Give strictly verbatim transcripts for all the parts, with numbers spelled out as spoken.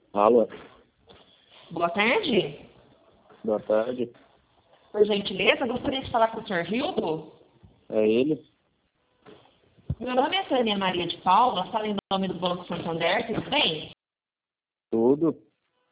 Alô, Boa tarde. boa tarde. Por gentileza, gostaria de falar com o senhor Rildo. É ele? Meu nome é Tânia Maria de Paula, falo em nome do Banco Santander, tudo bem? Tudo?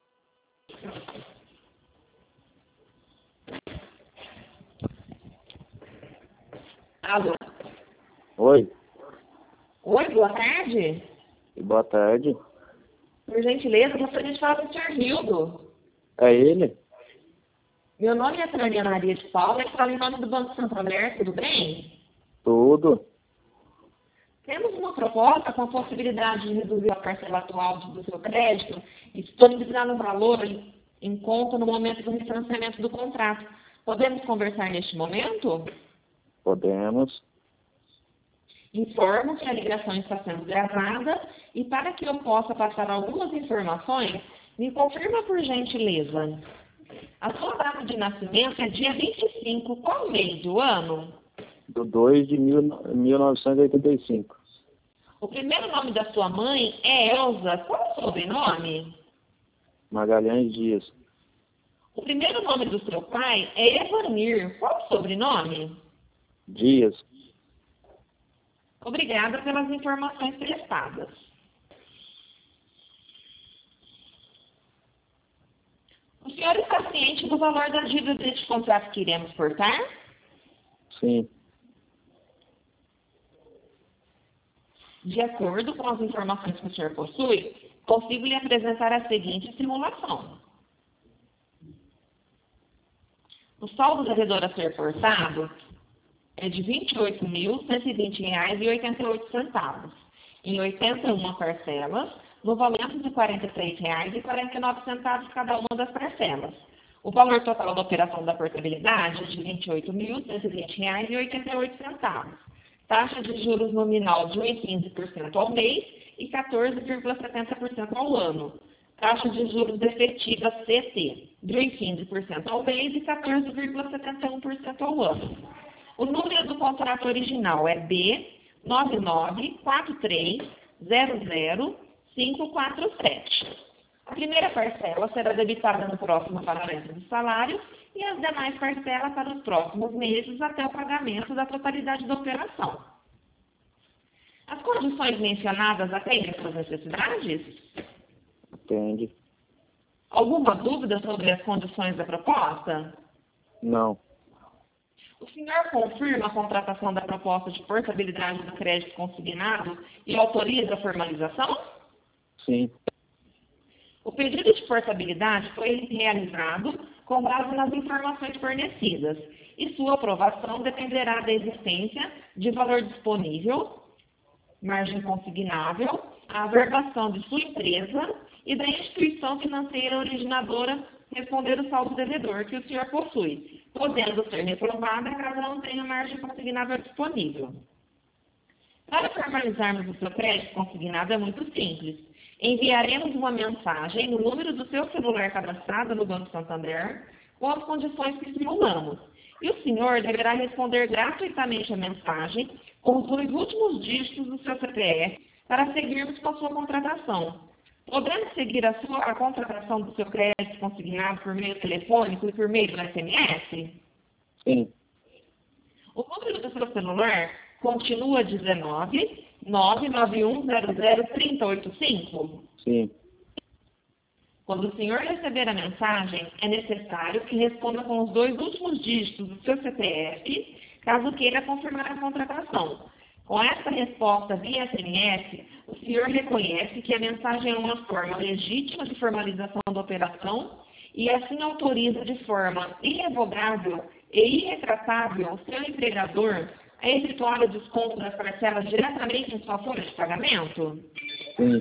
Alô? Oi, Oi, boa tarde. boa tarde. Por gentileza, gostaria de falar com o senhor Rildo. É ele? Meu nome é Tânia Maria de Paula, eu falo em nome do Banco Santander, tudo bem? Tudo? Temos uma proposta com a possibilidade de reduzir a parcela atual do seu crédito e disponibilizar um valor em, em conta no momento do refinanciamento do contrato. Podemos conversar neste momento? Podemos. Informo que a ligação está sendo gravada e para que eu possa passar algumas informações, me confirma por gentileza. A sua data de nascimento é dia vinte e cinco, qual mês do ano? Do dois de mil, mil novecentos e oitenta e cinco. O primeiro nome da sua mãe é Elza, qual é o sobrenome? Magalhães Dias. O primeiro nome do seu pai é Evanir, qual é o sobrenome? Dias. Obrigada pelas informações prestadas. O senhor está ciente do valor da dívida deste contrato que iremos cortar? Sim. De acordo com as informações que o senhor possui, consigo lhe apresentar a seguinte simulação. O saldo devedor a ser cortado é de vinte e oito mil, cento e vinte reais e oitenta e oito centavos, em oitenta e uma parcelas, no valor de quarenta e três reais e quarenta e nove centavos cada uma das parcelas. O valor total da operação da portabilidade é de vinte e oito mil, cento e vinte reais e oitenta e oito centavos. Taxa de juros nominal de um vírgula quinze por cento ao mês e quatorze vírgula setenta por cento ao ano. Taxa de juros efetiva C T de um vírgula quinze por cento ao mês e quatorze vírgula setenta e um por cento ao ano. O número do contrato original é B nove nove quatro três zero zero cinco quatro sete. A primeira parcela será debitada no próximo pagamento do salário e as demais parcelas para os próximos meses até o pagamento da totalidade da operação. As condições mencionadas atendem às suas necessidades? Entende? Alguma dúvida sobre as condições da proposta? Não. O senhor confirma a contratação da proposta de portabilidade do crédito consignado e autoriza a formalização? Sim. O pedido de portabilidade foi realizado com base nas informações fornecidas e sua aprovação dependerá da existência de valor disponível, margem consignável, a averbação de sua empresa e da instituição financeira originadora responder o saldo devedor que o senhor possui, podendo ser reprovada caso não tenha margem consignável disponível. Para formalizarmos o seu crédito consignado é muito simples. Enviaremos uma mensagem no número do seu celular cadastrado no Banco Santander com as condições que simulamos. E o senhor deverá responder gratuitamente a mensagem com os dois últimos dígitos do seu C P F para seguirmos com a sua contratação. Podemos seguir a, sua, a contratação do seu crédito consignado por meio telefônico e por meio do S M S? Sim. O número do seu celular continua dezenove, nove nove um zero zero três zero oito cinco? Sim. Quando o senhor receber a mensagem, é necessário que responda com os dois últimos dígitos do seu C P F, caso queira confirmar a contratação. Com essa resposta via S M S, o senhor reconhece que a mensagem é uma forma legítima de formalização da operação e assim autoriza de forma irrevogável e irretratável o seu empregador a efetuar o desconto das parcelas diretamente em sua folha de pagamento? Sim.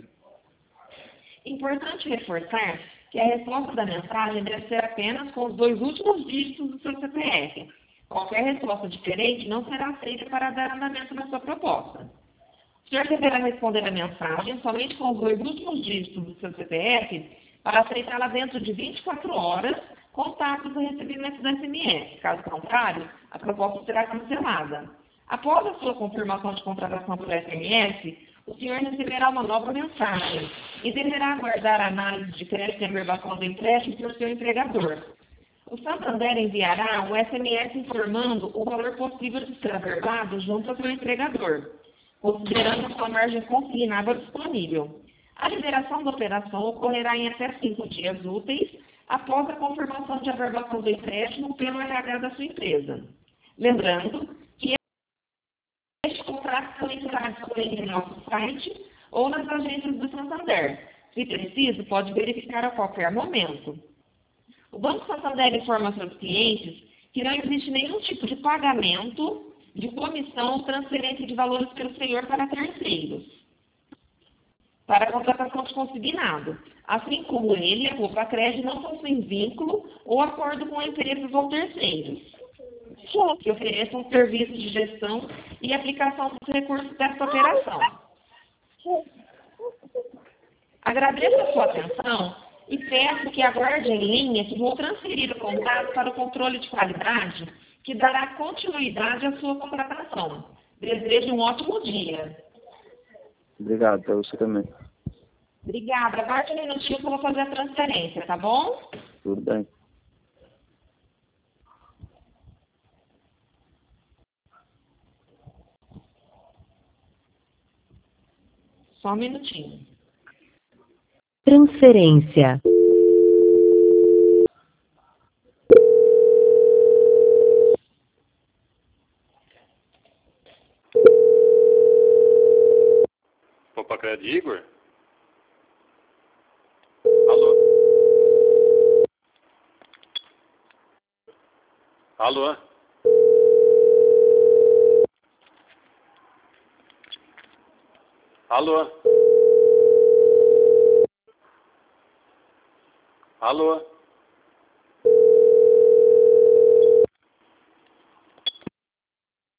Importante reforçar que a resposta da mensagem deve ser apenas com os dois últimos dígitos do seu C P F. Qualquer resposta diferente não será aceita para dar andamento na sua proposta. O senhor deverá responder a mensagem somente com os dois últimos dígitos do seu C P F para aceitá-la dentro de vinte e quatro horas, contatos do recebimento do S M S. Caso contrário, a proposta será cancelada. Após a sua confirmação de contratação por S M S, o senhor receberá uma nova mensagem e deverá aguardar a análise de crédito e averbação do empréstimo por seu empregador. O Santander enviará o S M S informando o valor possível de ser averbado junto ao seu empregador, considerando a sua margem consignada disponível. A liberação da operação ocorrerá em até cinco dias úteis após a confirmação de averbação do empréstimo pelo R H da sua empresa. Lembrando que este contrato também será disponível em nosso site ou nas agências do Santander. Se preciso, pode verificar a qualquer momento. O Banco Santander informa seus clientes que não existe nenhum tipo de pagamento, de comissão ou transferência de valores pelo senhor para terceiros, para a contratação de consignado, assim como ele e a Copacred não possuem vínculo ou acordo com empresas ou terceiros que ofereçam serviços de gestão e aplicação dos recursos desta operação. Agradeço a sua atenção e peço que aguarde em linha que vou transferir o contato para o controle de qualidade que dará continuidade à sua contratação. Desejo um ótimo dia. Obrigado, para você também. Obrigada. Aguarde um minutinho que eu vou fazer a transferência, tá bom? Tudo bem. Só um minutinho. Transferência. Copacred, Igor? Alô? Alô? Alô? Alô?